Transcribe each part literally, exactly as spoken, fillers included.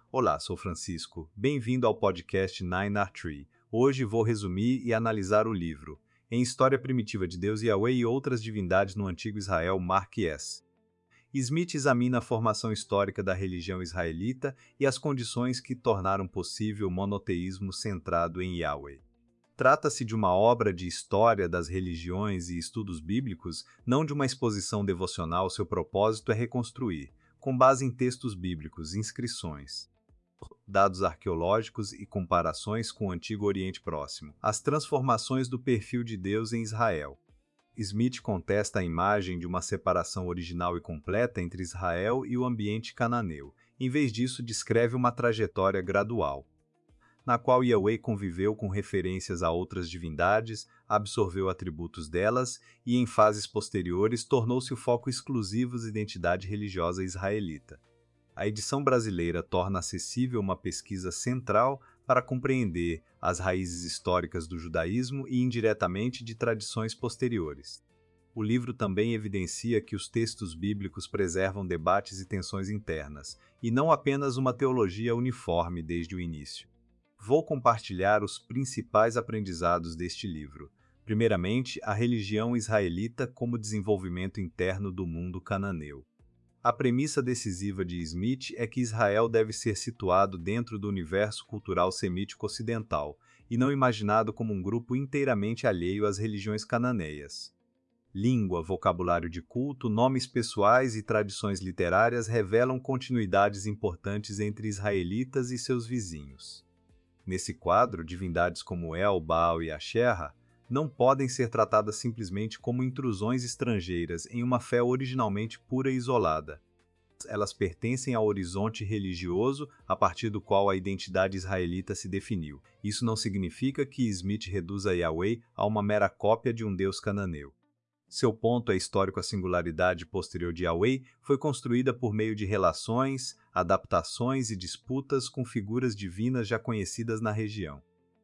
Olá, sou Francisco. Bem-vindo ao podcast Nine Art Tree. Hoje vou resumir e analisar o livro Em História Primitiva de Deus Yahweh e Outras Divindades no Antigo Israel, Mark S. Smith examina a formação histórica da religião israelita e as condições que tornaram possível o monoteísmo centrado em Yahweh. Trata-se de uma obra de história das religiões e estudos bíblicos, não de uma exposição devocional. Seu propósito é reconstruir, com base em textos bíblicos, inscrições, dados arqueológicos e comparações com o Antigo Oriente Próximo, as transformações do perfil de Deus em Israel. Smith contesta a imagem de uma separação original e completa entre Israel e o ambiente cananeu. Em vez disso, descreve uma trajetória gradual, na qual Yahweh conviveu com referências a outras divindades, absorveu atributos delas e, em fases posteriores, tornou-se o foco exclusivo da identidade religiosa israelita. A edição brasileira torna acessível uma pesquisa central para compreender as raízes históricas do judaísmo e, indiretamente, de tradições posteriores. O livro também evidencia que os textos bíblicos preservam debates e tensões internas, e não apenas uma teologia uniforme desde o início. Vou compartilhar os principais aprendizados deste livro. Primeiramente, a religião israelita como desenvolvimento interno do mundo cananeu. A premissa decisiva de Smith é que Israel deve ser situado dentro do universo cultural semítico ocidental, e não imaginado como um grupo inteiramente alheio às religiões cananeias. Língua, vocabulário de culto, nomes pessoais e tradições literárias revelam continuidades importantes entre israelitas e seus vizinhos. Nesse quadro, divindades como El, Baal e Asherah não podem ser tratadas simplesmente como intrusões estrangeiras em uma fé originalmente pura e isolada. Elas pertencem ao horizonte religioso a partir do qual a identidade israelita se definiu. Isso não significa que Smith reduza Yahweh a uma mera cópia de um deus cananeu. Seu ponto é histórico. A singularidade posterior de Yahweh foi construída por meio de relações, adaptações e disputas com figuras divinas já conhecidas na região.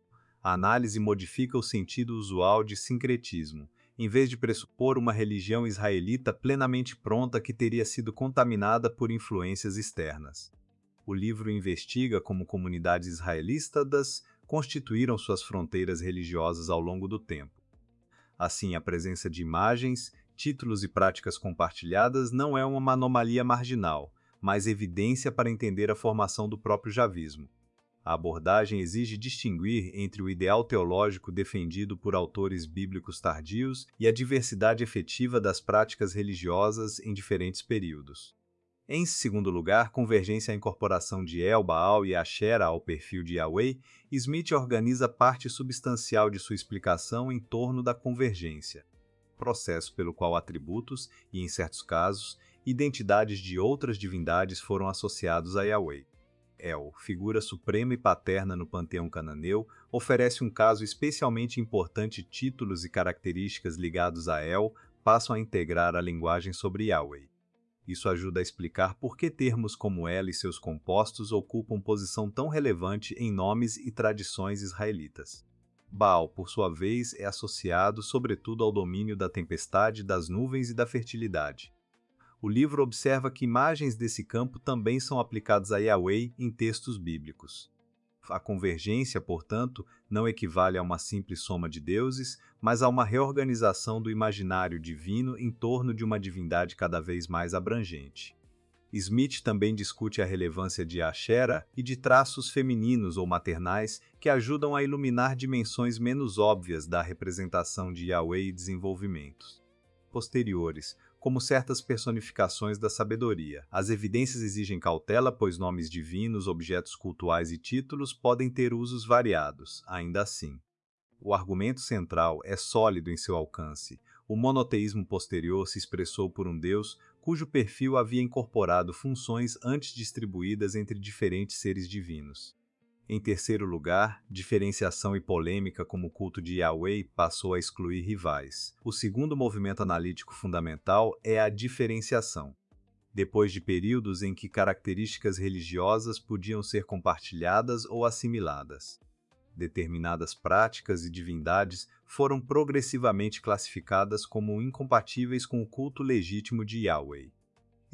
A análise modifica o sentido usual de sincretismo, em vez de pressupor uma religião israelita plenamente pronta que teria sido contaminada por influências externas. O livro investiga como comunidades israelitas constituíram suas fronteiras religiosas ao longo do tempo. Assim, a presença de imagens, títulos e práticas compartilhadas não é uma anomalia marginal, mas evidência para entender a formação do próprio javismo. A abordagem exige distinguir entre o ideal teológico defendido por autores bíblicos tardios e a diversidade efetiva das práticas religiosas em diferentes períodos. Em segundo lugar, convergência à incorporação de El, Baal e Asherah ao perfil de Yahweh, Smith organiza parte substancial de sua explicação em torno da convergência, processo pelo qual atributos e, em certos casos, identidades de outras divindades foram associados a Yahweh. El, figura suprema e paterna no panteão cananeu, oferece um caso especialmente importante. Títulos e características ligados a El passam a integrar a linguagem sobre Yahweh. Isso ajuda a explicar por que termos como El e seus compostos ocupam posição tão relevante em nomes e tradições israelitas. Baal, por sua vez, é associado sobretudo ao domínio da tempestade, das nuvens e da fertilidade. O livro observa que imagens desse campo também são aplicadas a Yahweh em textos bíblicos. A convergência, portanto, não equivale a uma simples soma de deuses, mas a uma reorganização do imaginário divino em torno de uma divindade cada vez mais abrangente. Smith também discute a relevância de Asherah e de traços femininos ou maternais que ajudam a iluminar dimensões menos óbvias da representação de Yahweh e desenvolvimentos posteriores, como certas personificações da sabedoria. As evidências exigem cautela, pois nomes divinos, objetos cultuais e títulos podem ter usos variados. Ainda assim, o argumento central é sólido em seu alcance. O monoteísmo posterior se expressou por um Deus cujo perfil havia incorporado funções antes distribuídas entre diferentes seres divinos. Em terceiro lugar, diferenciação e polêmica como o culto de Yahweh passou a excluir rivais. O segundo movimento analítico fundamental é a diferenciação. Depois de períodos em que características religiosas podiam ser compartilhadas ou assimiladas, determinadas práticas e divindades foram progressivamente classificadas como incompatíveis com o culto legítimo de Yahweh.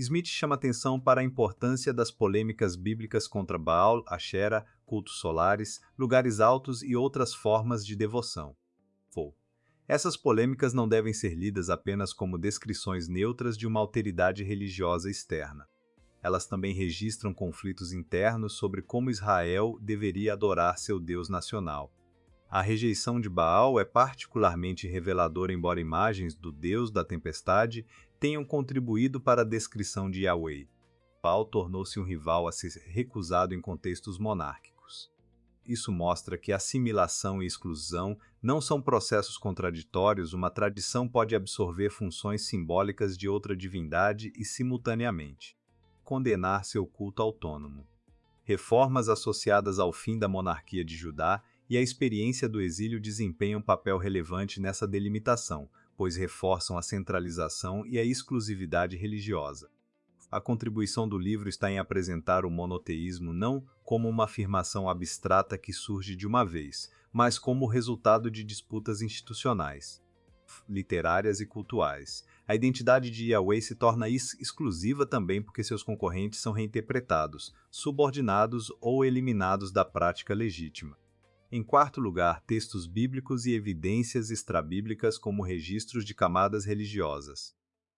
Smith chama atenção para a importância das polêmicas bíblicas contra Baal, Axera, cultos solares, lugares altos e outras formas de devoção. Fou. Essas polêmicas não devem ser lidas apenas como descrições neutras de uma alteridade religiosa externa. Elas também registram conflitos internos sobre como Israel deveria adorar seu Deus nacional. A rejeição de Baal é particularmente reveladora, embora imagens do Deus da tempestade tenham contribuído para a descrição de Yahweh. Baal tornou-se um rival a ser recusado em contextos monárquicos. Isso mostra que assimilação e exclusão não são processos contraditórios. Uma tradição pode absorver funções simbólicas de outra divindade e, simultaneamente, condenar seu culto autônomo. Reformas associadas ao fim da monarquia de Judá e a experiência do exílio desempenham um papel relevante nessa delimitação, pois reforçam a centralização e a exclusividade religiosa. A contribuição do livro está em apresentar o monoteísmo não como uma afirmação abstrata que surge de uma vez, mas como resultado de disputas institucionais, literárias e cultuais. A identidade de Yahweh se torna exclusiva também porque seus concorrentes são reinterpretados, subordinados ou eliminados da prática legítima. Em quarto lugar, textos bíblicos e evidências extrabíblicas como registros de camadas religiosas.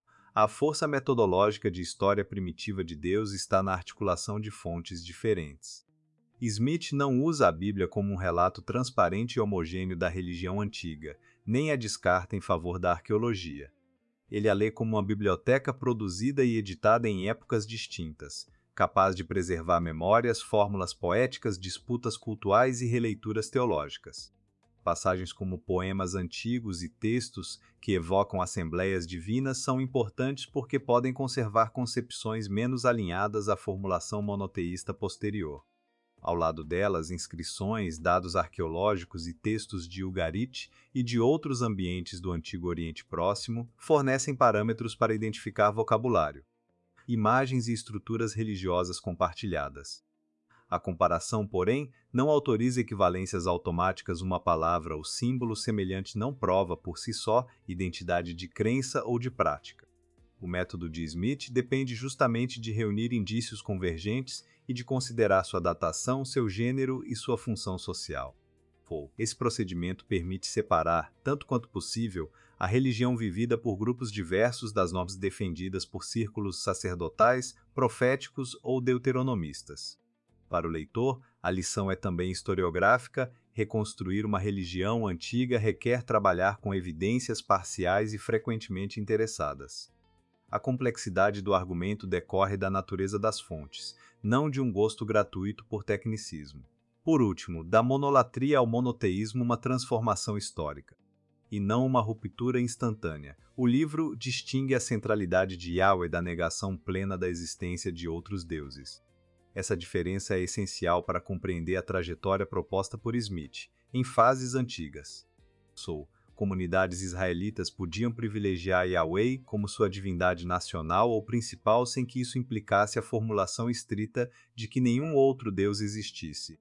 A força metodológica de história primitiva de Deus está na articulação de fontes diferentes. Smith não usa a Bíblia como um relato transparente e homogêneo da religião antiga, nem a descarta em favor da arqueologia. Ele a lê como uma biblioteca produzida e editada em épocas distintas, capaz de preservar memórias, fórmulas poéticas, disputas cultuais e releituras teológicas. Passagens como poemas antigos e textos que evocam assembleias divinas são importantes porque podem conservar concepções menos alinhadas à formulação monoteísta posterior. Ao lado delas, inscrições, dados arqueológicos e textos de Ugarit e de outros ambientes do Antigo Oriente Próximo fornecem parâmetros para identificar vocabulário, imagens e estruturas religiosas compartilhadas. A comparação, porém, não autoriza equivalências automáticas. Uma palavra ou símbolo semelhante não prova, por si só, identidade de crença ou de prática. O método de Smith depende justamente de reunir indícios convergentes e de considerar sua datação, seu gênero e sua função social. Esse procedimento permite separar, tanto quanto possível, a religião vivida por grupos diversos das normas defendidas por círculos sacerdotais, proféticos ou deuteronomistas. Para o leitor, a lição é também historiográfica. Reconstruir uma religião antiga requer trabalhar com evidências parciais e frequentemente interessadas. A complexidade do argumento decorre da natureza das fontes, não de um gosto gratuito por tecnicismo. Por último, da monolatria ao monoteísmo, uma transformação histórica, e não uma ruptura instantânea. O livro distingue a centralidade de Yahweh da negação plena da existência de outros deuses. Essa diferença é essencial para compreender a trajetória proposta por Smith, em fases antigas. Sou. Comunidades israelitas podiam privilegiar Yahweh como sua divindade nacional ou principal sem que isso implicasse a formulação estrita de que nenhum outro Deus existisse.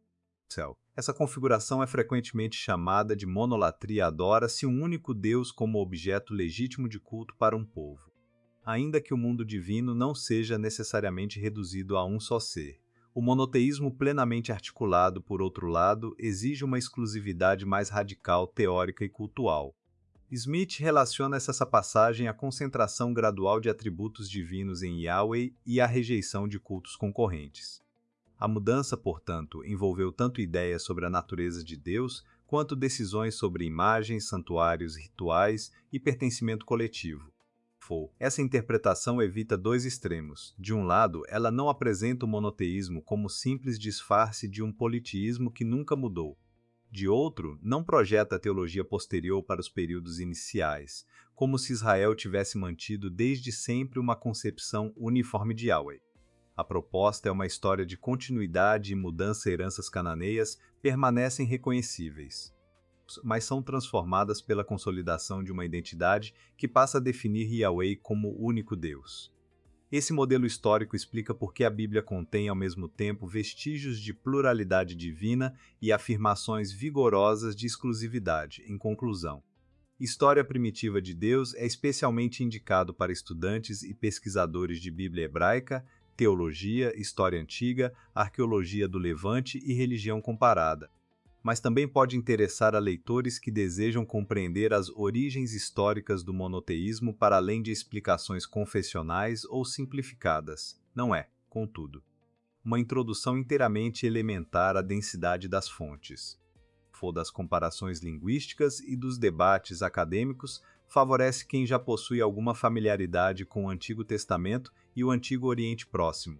Essa configuração é frequentemente chamada de monolatria. Adora-se um único Deus como objeto legítimo de culto para um povo, ainda que o mundo divino não seja necessariamente reduzido a um só ser. O monoteísmo plenamente articulado, por outro lado, exige uma exclusividade mais radical, teórica e cultual. Smith relaciona essa passagem à concentração gradual de atributos divinos em Yahweh e à rejeição de cultos concorrentes. A mudança, portanto, envolveu tanto ideias sobre a natureza de Deus, quanto decisões sobre imagens, santuários, rituais e pertencimento coletivo. Essa interpretação evita dois extremos. De um lado, ela não apresenta o monoteísmo como simples disfarce de um politeísmo que nunca mudou. De outro, não projeta a teologia posterior para os períodos iniciais, como se Israel tivesse mantido desde sempre uma concepção uniforme de Yahweh. A proposta é uma história de continuidade e mudança. Heranças cananeias permanecem reconhecíveis, mas são transformadas pela consolidação de uma identidade que passa a definir Yahweh como o único Deus. Esse modelo histórico explica por que a Bíblia contém ao mesmo tempo vestígios de pluralidade divina e afirmações vigorosas de exclusividade. Em conclusão, História Primitiva de Deus é especialmente indicado para estudantes e pesquisadores de Bíblia hebraica, teologia, história antiga, arqueologia do Levante e religião comparada. Mas também pode interessar a leitores que desejam compreender as origens históricas do monoteísmo para além de explicações confessionais ou simplificadas. Não é, contudo, uma introdução inteiramente elementar à densidade das fontes. Das comparações linguísticas e dos debates acadêmicos, favorece quem já possui alguma familiaridade com o Antigo Testamento e o Antigo Oriente Próximo.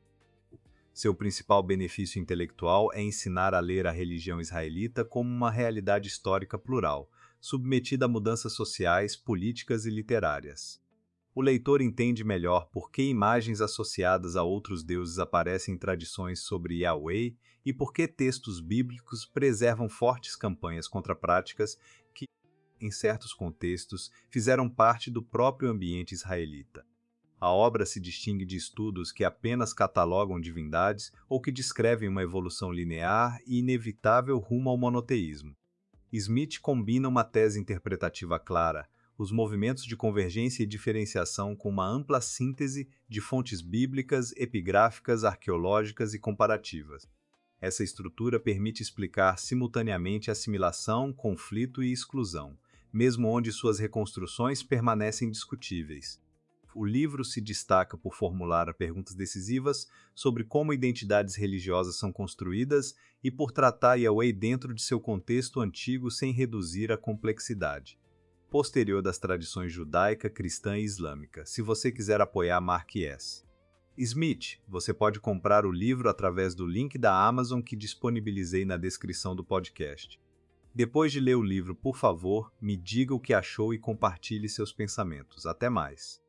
Seu principal benefício intelectual é ensinar a ler a religião israelita como uma realidade histórica plural, submetida a mudanças sociais, políticas e literárias. O leitor entende melhor por que imagens associadas a outros deuses aparecem em tradições sobre Yahweh e por que textos bíblicos preservam fortes campanhas contra práticas que, em certos contextos, fizeram parte do próprio ambiente israelita. A obra se distingue de estudos que apenas catalogam divindades ou que descrevem uma evolução linear e inevitável rumo ao monoteísmo. Smith combina uma tese interpretativa clara, os movimentos de convergência e diferenciação com uma ampla síntese de fontes bíblicas, epigráficas, arqueológicas e comparativas. Essa estrutura permite explicar simultaneamente assimilação, conflito e exclusão, mesmo onde suas reconstruções permanecem discutíveis. O livro se destaca por formular perguntas decisivas sobre como identidades religiosas são construídas e por tratar Yahweh dentro de seu contexto antigo sem reduzir a complexidade posterior das tradições judaica, cristã e islâmica. Se você quiser apoiar Mark S. Smith, você pode comprar o livro através do link da Amazon que disponibilizei na descrição do podcast. Depois de ler o livro, por favor, me diga o que achou e compartilhe seus pensamentos. Até mais!